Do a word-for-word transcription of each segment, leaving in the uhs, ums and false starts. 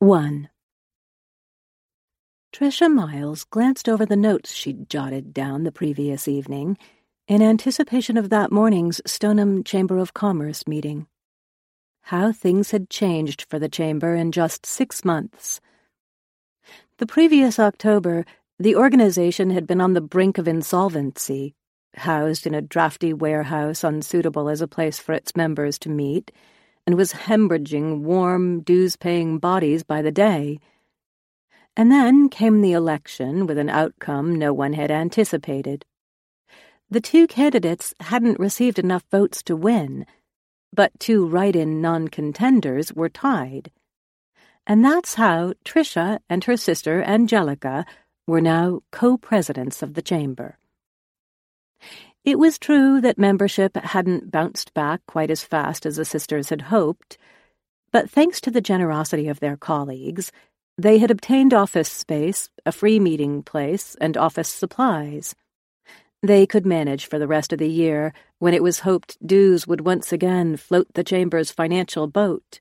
one. Tricia Miles glanced over the notes she'd jotted down the previous evening in anticipation of that morning's Stoneham Chamber of Commerce meeting. How things had changed for the chamber in just six months. The previous October, the organization had been on the brink of insolvency, housed in a drafty warehouse unsuitable as a place for its members to meet, and was hemorrhaging warm, dues-paying bodies by the day. And then came the election with an outcome no one had anticipated. The two candidates hadn't received enough votes to win, but two write-in non-contenders were tied. And that's how Tricia and her sister Angelica were now co-presidents of the chamber. It was true that membership hadn't bounced back quite as fast as the sisters had hoped, but thanks to the generosity of their colleagues, they had obtained office space, a free meeting place, and office supplies. They could manage for the rest of the year, when it was hoped dues would once again float the chamber's financial boat.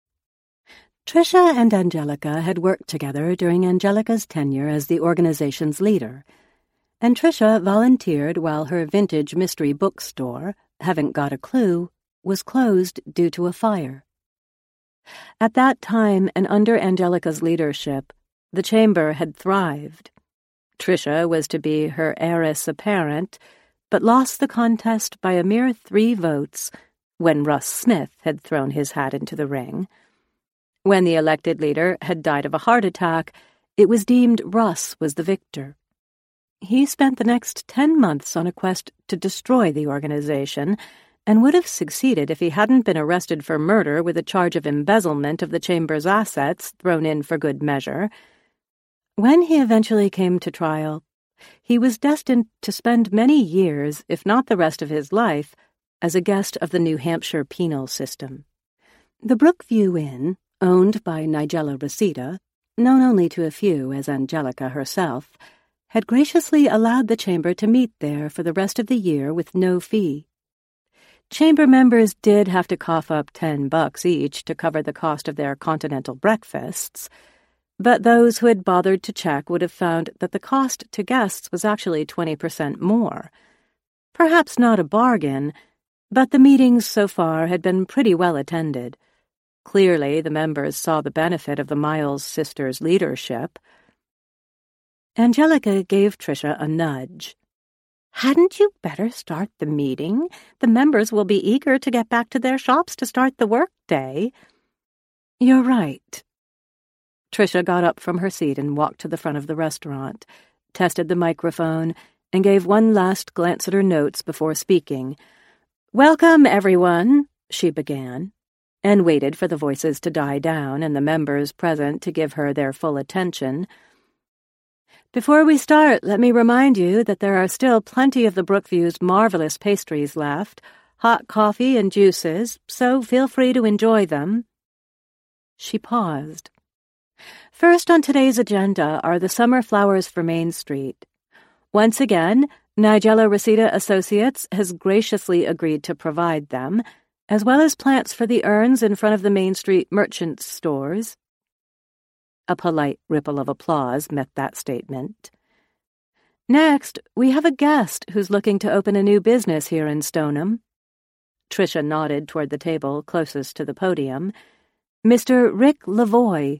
Tricia and Angelica had worked together during Angelica's tenure as the organization's leader, and Tricia volunteered while her vintage mystery bookstore, Haven't Got a Clue, was closed due to a fire. At that time, and under Angelica's leadership, the chamber had thrived. Tricia was to be her heiress apparent, but lost the contest by a mere three votes when Russ Smith had thrown his hat into the ring. When the elected leader had died of a heart attack, it was deemed Russ was the victor. He spent the next ten months on a quest to destroy the organization, and would have succeeded if he hadn't been arrested for murder with a charge of embezzlement of the chamber's assets thrown in for good measure. When he eventually came to trial, he was destined to spend many years, if not the rest of his life, as a guest of the New Hampshire penal system. The Brookview Inn, owned by Nigella Reseda, known only to a few as Angelica herself, had graciously allowed the chamber to meet there for the rest of the year with no fee. Chamber members did have to cough up ten bucks each to cover the cost of their continental breakfasts, but those who had bothered to check would have found that the cost to guests was actually twenty percent more. Perhaps not a bargain, but the meetings so far had been pretty well attended. Clearly, the members saw the benefit of the Miles sisters' leadership. Angelica gave Tricia a nudge. "Hadn't you better start the meeting? The members will be eager to get back to their shops to start the workday." "You're right." Tricia got up from her seat and walked to the front of the restaurant, tested the microphone, and gave one last glance at her notes before speaking. "Welcome, everyone," she began, and waited for the voices to die down and the members present to give her their full attention. "Before we start, let me remind you that there are still plenty of the Brookview's marvelous pastries left, hot coffee and juices, so feel free to enjoy them." She paused. "First on today's agenda are the summer flowers for Main Street. Once again, Nigella Reseda Associates has graciously agreed to provide them, as well as plants for the urns in front of the Main Street merchants' stores." A polite ripple of applause met that statement. "Next, we have a guest who's looking to open a new business here in Stoneham." Tricia nodded toward the table closest to the podium. "Mister Rick Lavoie."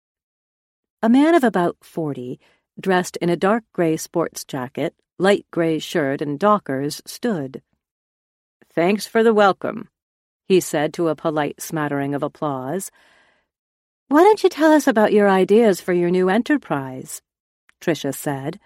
A man of about forty, dressed in a dark gray sports jacket, light gray shirt, and dockers, stood. "Thanks for the welcome," he said to a polite smattering of applause. "Why don't you tell us about your ideas for your new enterprise?" Tricia said.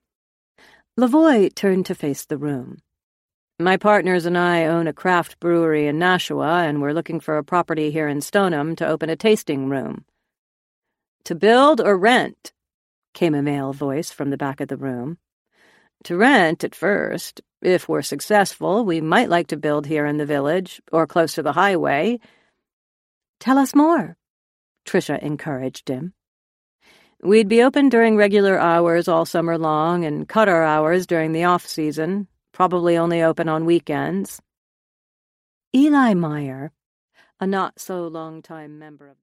Lavoie turned to face the room. "My partners and I own a craft brewery in Nashua, and we're looking for a property here in Stoneham to open a tasting room." "To build or rent?" came a male voice from the back of the room. "To rent at first. If we're successful, we might like to build here in the village, or close to the highway." "Tell us more," Tricia encouraged him. "We'd be open during regular hours all summer long and cut our hours during the off-season, probably only open on weekends." Eli Meyer, a not-so-long-time member of